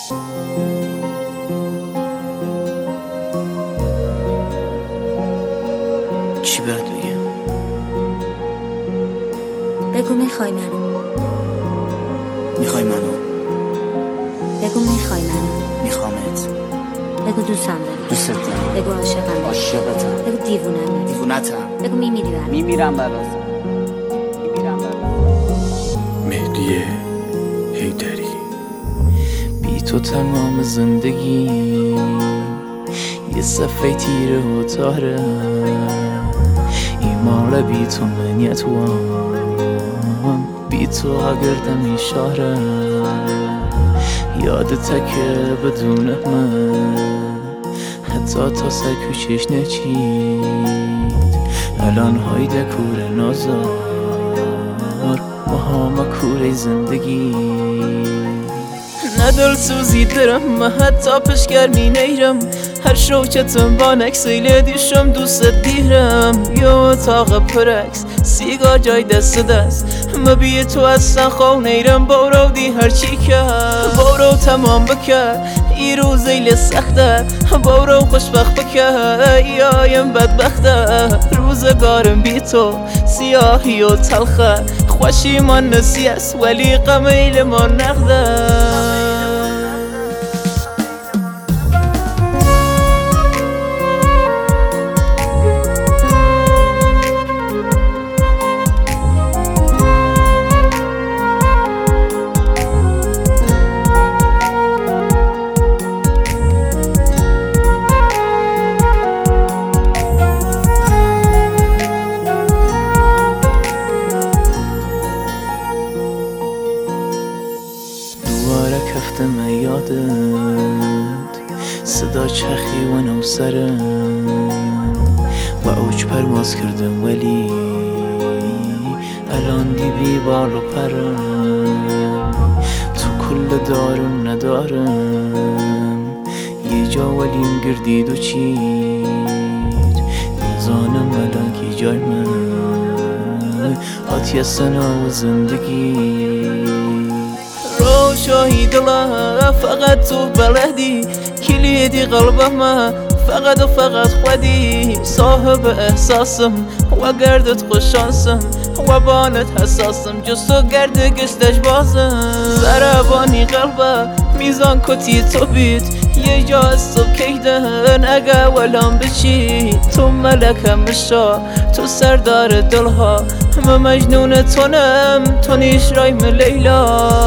چی باید بگم؟ بگو میخوای منو. میخوای منو؟ بگو میخوای منو. میخوامت. بگو دوستم داری. دوستت دارم. بگو عاشقم. عاشقتم. بگو دیوونم. دیوونتم. بگو میمیری برام. میمیرم برات. مهدی حیدری. بی تو تمام زندگی یه صفحه تیره و تاره، ایمان بی تو من توام، بی تو اگردم اشاره، یادت که بدون من حتی تا سر کوچش نچید، الان های دکور نازار ماهاما کوره زندگی. ندل سوزی درم من حتی پشگرمی نیرم، هر شوکتم با نکسیل دیشم دوست دیرم، یا اتاق پرکس سیگار جای دست ما بی تو اصلا خواه نیرم، بارو دی هرچی کرد بارو تمام بکر ای روز ایل سخته، بارو خوشبخت بکر ای آیم بدبخته، روزگارم بی تو سیاهی و تلخه، خوشی من نسی است ولی قمیل من نقده. دوباره کفتم یادت صدا چخی و نوسرم و اوج پرواز کردم ولی الان دی بی بال و پرم، تو کل دارم ندارم یه جا ولیم گردید و چید، نزانم الان کی جای من آتی سنا و زندگی. روشاهی دلم فقط تو بلدی، کلیدی قلبم فقط و فقط خودی، صاحب احساسم و گردت خوششانسم و بانت حساسم، جز تو گرد گشتش بازم، ضربانی قلبه میزان کتی تو بید، یه جا از تو کیدن اگه ولام بچی، تو ملکم بشا تو سردار دلها، من مجنون تونم تو نیش رایم لیلا.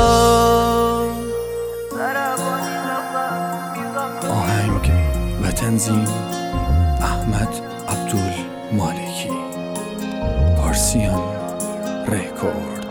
آهنگ و تنظیم احمد عبدالمالکی، پارسیان رکورد.